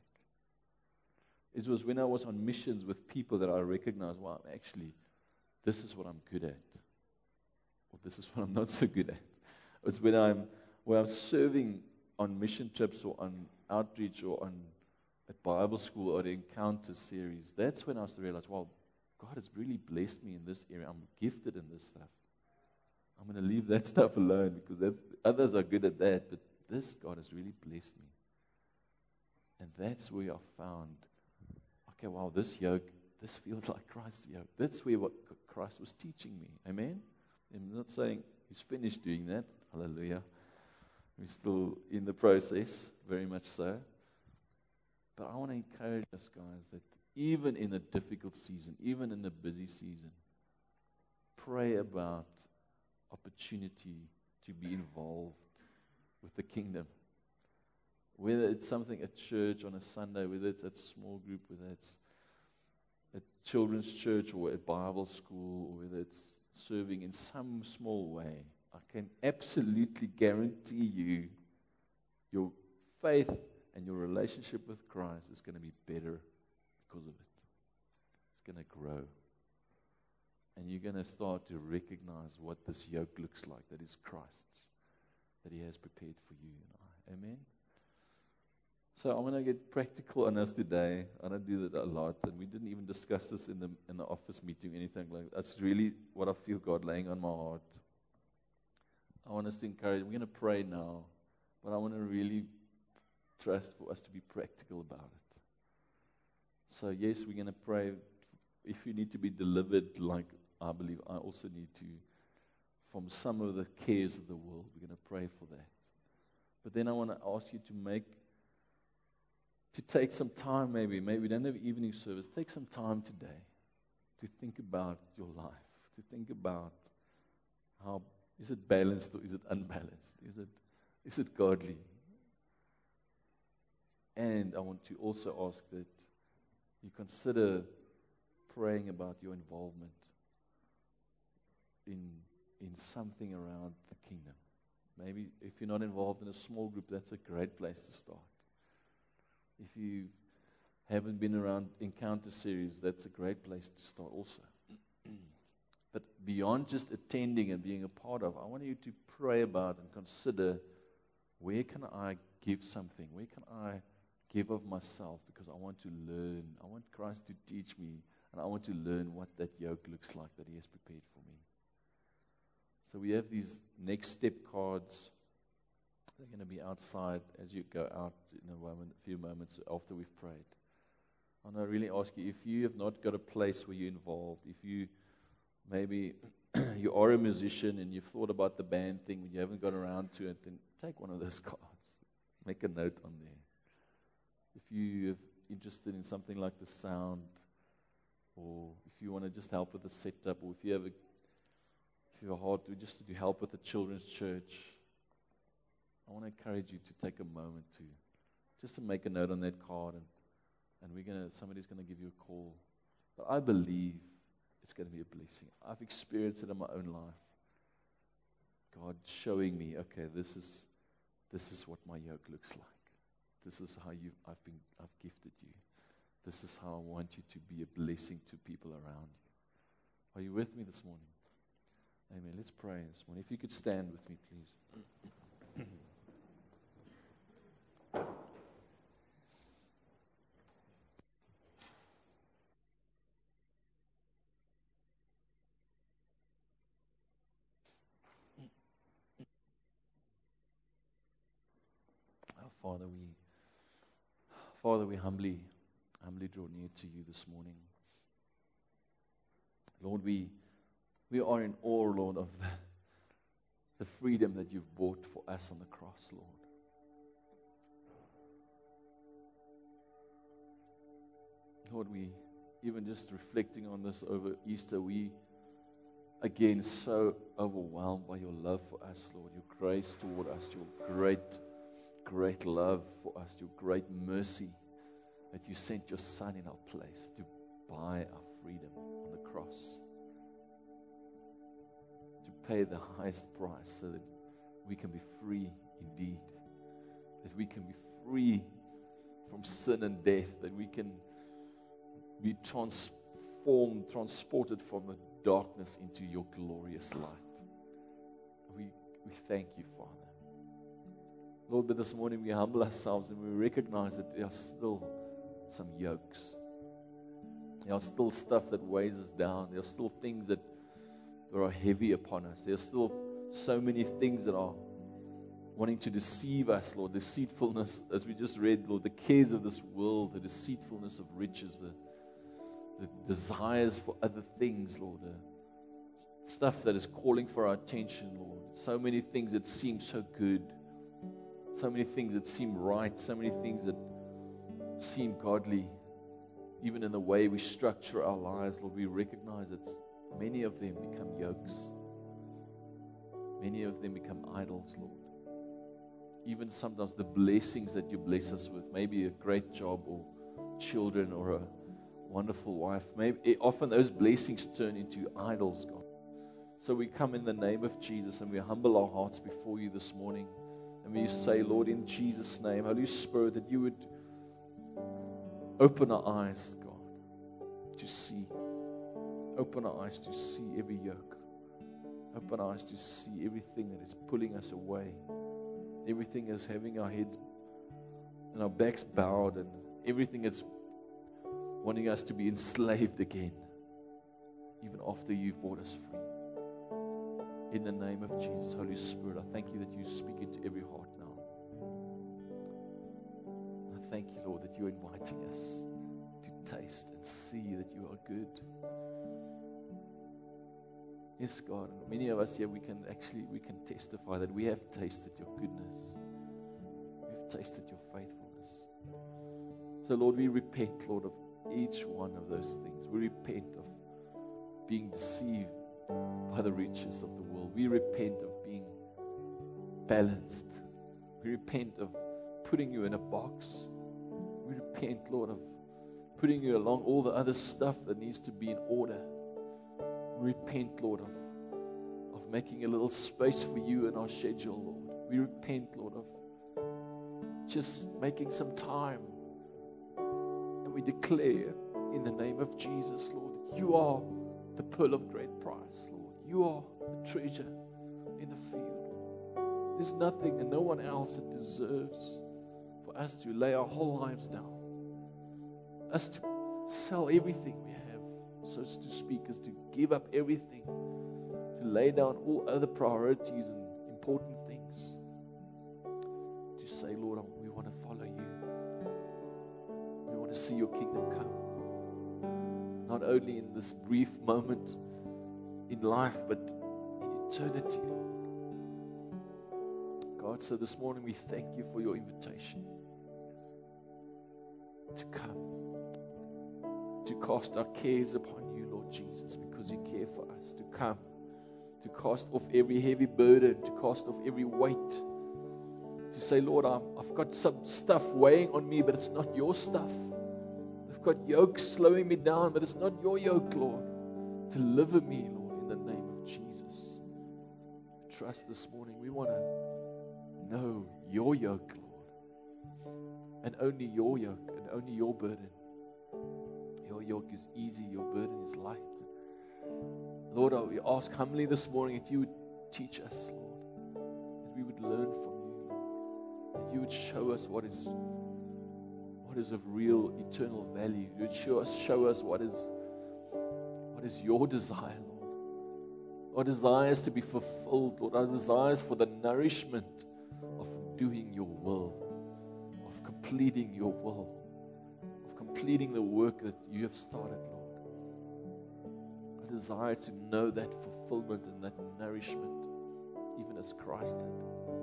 It was when I was on missions with people that I recognized, wow, actually, this is what I'm good at. Or this is what I'm not so good at. It's when I'm serving on mission trips or on outreach or at Bible school or the Encounter series. That's when I started to realize, wow, God has really blessed me in this area. I'm gifted in this stuff. I'm going to leave that stuff alone because others are good at that, but this God has really blessed me. And that's where I found, okay, wow, this yoke, this feels like Christ's yoke. That's where what Christ was teaching me. Amen? I'm not saying He's finished doing that. Hallelujah. We're still in the process, very much so. But I want to encourage us, guys, that even in a difficult season, even in a busy season, pray about opportunity to be involved with the kingdom. Whether it's something at church on a Sunday, whether it's at small group, whether it's at children's church or at Bible school, or whether it's serving in some small way, I can absolutely guarantee you your faith and your relationship with Christ is going to be better because of it. It's going to grow. And you're going to start to recognize what this yoke looks like, that is Christ's, that He has prepared for you and I. Amen? So I'm going to get practical on us today. I don't do that a lot, and we didn't even discuss this in the office meeting, anything like that. That's really what I feel God laying on my heart. I want us to encourage. We're going to pray now, but I want to really trust for us to be practical about it. So yes, we're going to pray. If you need to be delivered, like I believe I also need to, from some of the cares of the world, we're going to pray for that. But then I want to ask you to take some time, maybe we don't have evening service, take some time today to think about your life, to think about how, is it balanced or is it unbalanced? Is it godly? And I want to also ask that you consider praying about your involvement in something around the kingdom. Maybe if you're not involved in a small group, that's a great place to start. If you haven't been around Encounter series, that's a great place to start also. But beyond just attending and being a part of, I want you to pray about and consider, where can I give something? Where can I give of myself? Because I want to learn. I want Christ to teach me, and I want to learn what that yoke looks like that He has prepared for me. So we have these next step cards. They're going to be outside as you go out in a few moments after we've prayed. And I really ask you, if you have not got a place where you're involved, if you maybe you are a musician and you've thought about the band thing, but you haven't got around to it, then take one of those cards. Make a note on there. If you're interested in something like the sound, or if you want to just help with the setup, or if you have a heart to just to help with the children's church, I want to encourage you to take a moment to make a note on that card, and somebody's going to give you a call. But I believe it's going to be a blessing. I've experienced it in my own life. God showing me, okay, this is what my yoke looks like. This is how I've gifted you. This is how I want you to be a blessing to people around you. Are you with me this morning? Amen. Let's pray this morning. If you could stand with me, please. Father, we humbly draw near to you this morning. Lord, we are in awe, Lord, of the freedom that you've bought for us on the cross, Lord. Lord, we, even just reflecting on this over Easter, we, again, so overwhelmed by your love for us, Lord, your grace toward us, your great love for us, your great mercy that you sent your Son in our place to buy our freedom on the cross, to pay the highest price so that we can be free indeed, that we can be free from sin and death, that we can be transported from the darkness into your glorious light. We thank you, Father. Lord, but this morning we humble ourselves and we recognize that there are still some yokes. There are still stuff that weighs us down. There are still things that are heavy upon us. There are still so many things that are wanting to deceive us, Lord. Deceitfulness, as we just read, Lord, the cares of this world, the deceitfulness of riches, the desires for other things, Lord, the stuff that is calling for our attention, Lord. So many things that seem so good. So many things that seem right, so many things that seem godly, even in the way we structure our lives, Lord, we recognize that many of them become yokes. Many of them become idols, Lord. Even sometimes the blessings that you bless us with, maybe a great job or children or a wonderful wife, maybe often those blessings turn into idols, God. So we come in the name of Jesus and we humble our hearts before you this morning. And we say, Lord, in Jesus' name, Holy Spirit, that you would open our eyes, God, to see Open our eyes to see every yoke. Open our eyes to see everything that is pulling us away. Everything is having our heads and our backs bowed, and everything is wanting us to be enslaved again, even after you've brought us free. In the name of Jesus, Holy Spirit, I thank you that you speak into every heart now. I thank you, Lord, that you're inviting us to taste and see that you are good. Yes, God, and many of us here, we can testify that we have tasted your goodness. We've tasted your faithfulness. So, Lord, we repent, Lord, of each one of those things. We repent of being deceived by the riches of the world. We repent of being balanced. We repent of putting you in a box. We repent, Lord, of putting you along all the other stuff that needs to be in order. We repent, Lord, of making a little space for you in our schedule, Lord. We repent, Lord, of just making some time. And we declare in the name of Jesus, Lord, that you are the pearl of great price, Lord. You are the treasure in the field. There's nothing and no one else that deserves for us to lay our whole lives down, us to sell everything we have, so to speak, is to give up everything, to lay down all other priorities and important things, to say, Lord, we want to follow you. We want to see your kingdom come, not only in this brief moment in life, but in eternity, Lord. God, so this morning we thank you for your invitation to come, to cast our cares upon you, Lord Jesus, because you care for us, to come, to cast off every heavy burden, to cast off every weight, to say, Lord, I've got some stuff weighing on me, but it's not your stuff. I've got yokes slowing me down, but it's not your yoke, Lord. Deliver me, Lord, in the name of Jesus. Trust this morning, we want to know your yoke, Lord, and only your yoke, and only your burden. Your yoke is easy, your burden is light. Lord, we ask humbly this morning that you would teach us, Lord, that we would learn from you, Lord, that you would show us what is of real eternal value. You would show us what is your desire, Lord. Our desires to be fulfilled, Lord. Our desires for the nourishment of doing your will, of completing your will, of completing the work that you have started, Lord. Our desire to know that fulfillment and that nourishment, even as Christ did.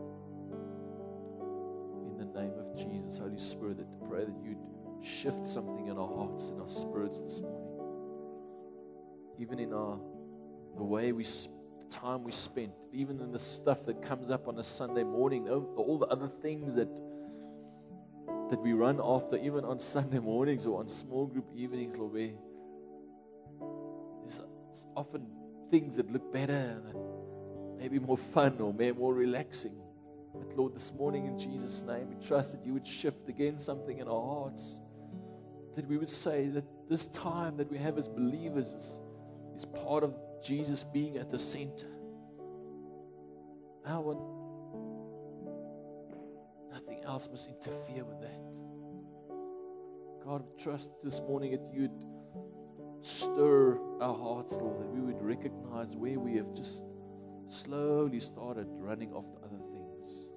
In the name of Jesus, Holy Spirit, I pray that you'd shift something in our hearts and our spirits this morning. Even in the way the time we spent, even in the stuff that comes up on a Sunday morning, all the other things that we run after, even on Sunday mornings or on small group evenings, Lord, where there's often things that look better, that maybe more fun or more relaxing. But Lord, this morning in Jesus' name, we trust that you would shift again something in our hearts, that we would say that this time that we have as believers is part of Jesus being at the center. Nothing else must interfere with that. God, we trust this morning that you'd stir our hearts, Lord, that we would recognize where we have just slowly started running after other things.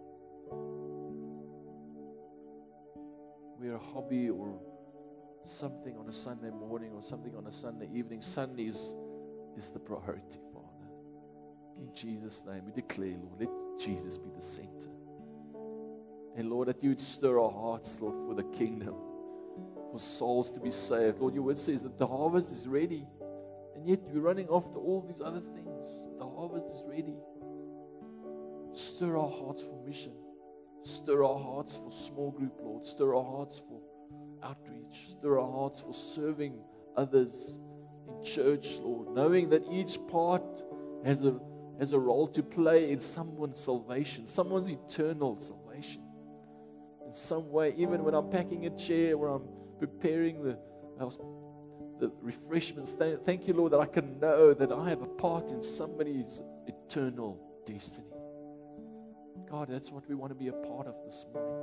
Where a hobby or something on a Sunday morning or something on a Sunday evening, Sundays is the priority, Father. In Jesus' name, we declare, Lord, let Jesus be the center. And Lord, that you would stir our hearts, Lord, for the kingdom, for souls to be saved. Lord, your word says that the harvest is ready, and yet we're running after all these other things. The harvest is ready. Stir our hearts for mission. Stir our hearts for small group, Lord. Stir our hearts for outreach. Stir our hearts for serving others in church, Lord, knowing that each part has a role to play in someone's salvation, someone's eternal salvation. In some way, even when I'm packing a chair, or I'm preparing the refreshments. Thank you, Lord, that I can know that I have a part in somebody's eternal destiny. God, that's what we want to be a part of this morning.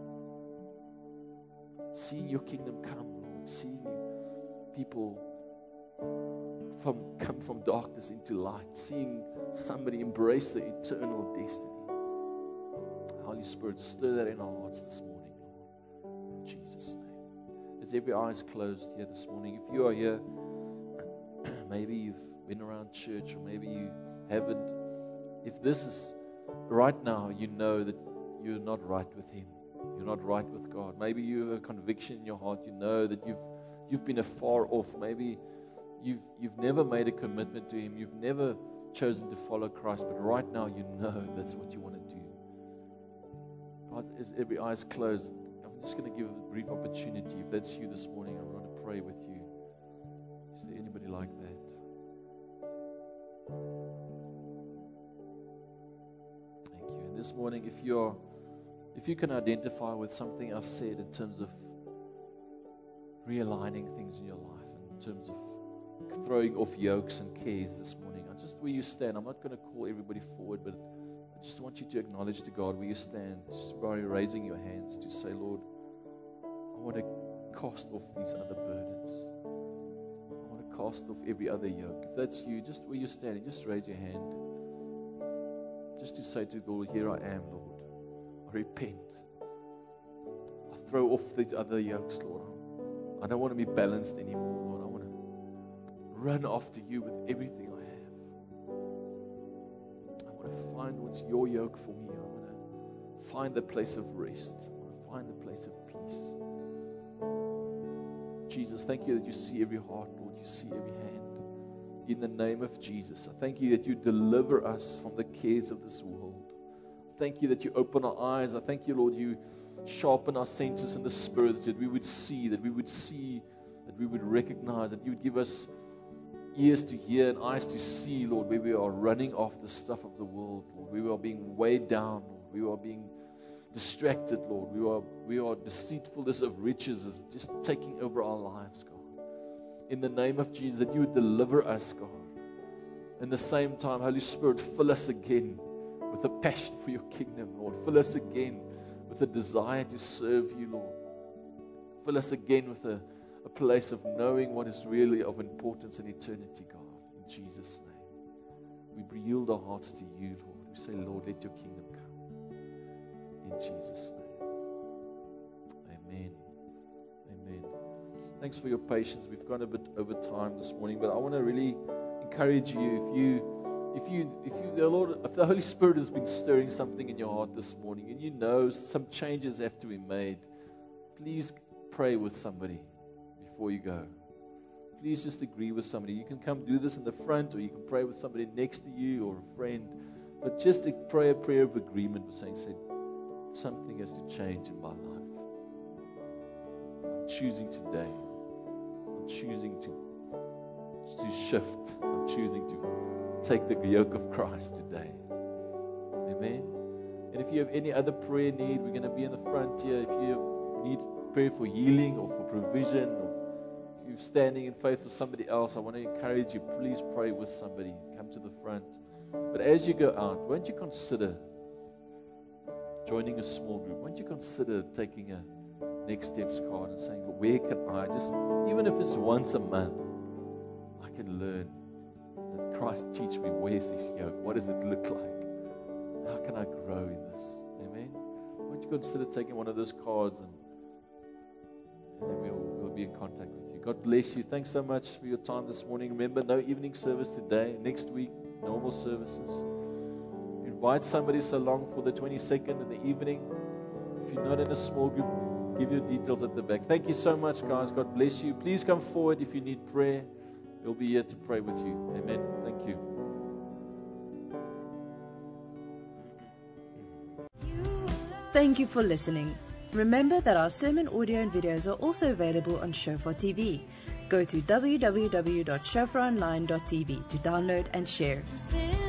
Seeing your kingdom come, Lord. Seeing people come from darkness into light. Seeing somebody embrace their eternal destiny. Holy Spirit, stir that in our hearts this morning, Lord. In Jesus' name. As every eye is closed here this morning, if you are here, maybe you've been around church or maybe you haven't. If this is right now, you know that you're not right with Him. You're not right with God. Maybe you have a conviction in your heart. You know that you've been afar off. Maybe you've never made a commitment to Him. You've never chosen to follow Christ. But right now, you know that's what you want to do. God, as every eye is closed, I'm just going to give a brief opportunity. If that's you this morning, I want to pray with you. Is there anybody like that? Thank you. And this morning, if you can identify with something I've said in terms of realigning things in your life, in terms of throwing off yokes and cares this morning, just where you stand, I'm not going to call everybody forward, but I just want you to acknowledge to God where you stand, just by raising your hands to say, Lord, I want to cast off these other burdens. I want to cast off every other yoke. If that's you, just where you're standing, just raise your hand. Just to say to God, here I am, Lord. I repent. I throw off these other yokes, Lord. I don't want to be balanced anymore, Lord. I want to run after you with everything I have. I want to find what's your yoke for me. I want to find the place of rest. I want to find the place of peace. Jesus, thank you that you see every heart, Lord. You see every hand. In the name of Jesus, I thank you that you deliver us from the cares of this world. Thank you that you open our eyes. I thank you, Lord, you sharpen our senses in the Spirit, that we would see, that we would recognize, that you would give us ears to hear and eyes to see, Lord, where we are running off the stuff of the world, Lord, where we are being weighed down, Lord, we are being distracted, Lord, we are deceitfulness of riches is just taking over our lives, God. In the name of Jesus, that you would deliver us, God. In the same time, Holy Spirit, fill us again with a passion for your kingdom, Lord. Fill us again with a desire to serve you, Lord. Fill us again with a place of knowing what is really of importance in eternity, God. In Jesus' name. We yield our hearts to you, Lord. We say, Lord, let your kingdom come. In Jesus' name. Amen. Amen. Thanks for your patience. We've gone a bit over time this morning, but I want to really encourage you, if the Holy Spirit has been stirring something in your heart this morning and you know some changes have to be made, please pray with somebody before you go. Please just agree with somebody. You can come do this in the front, or you can pray with somebody next to you or a friend, but just to pray a prayer of agreement with saying, something has to change in my life. I'm choosing today. I'm choosing to shift. I'm choosing to take the yoke of Christ today. Amen. And if you have any other prayer need, we're going to be in the front here. If you need prayer for healing or for provision, or if you're standing in faith for somebody else, I want to encourage you, please pray with somebody. Come to the front. But as you go out, won't you consider joining a small group? Won't you consider taking a Next Steps card and saying, where can I just, even if it's once a month, I can learn that Christ teach me, where's this yoke? What does it look like? How can I grow in this? Amen. Won't you consider taking one of those cards and then we'll be in contact with you. God bless you. Thanks so much for your time this morning. Remember, no evening service today. Next week, normal services. Invite somebody along for the 22nd in the evening. If you're not in a small group, give your details at the back. Thank you so much, guys. God bless you. Please come forward if you need prayer. We'll be here to pray with you. Amen. Thank you. Thank you for listening. Remember that our sermon audio and videos are also available on Shofar TV. Go to www.shofaronline.tv to download and share.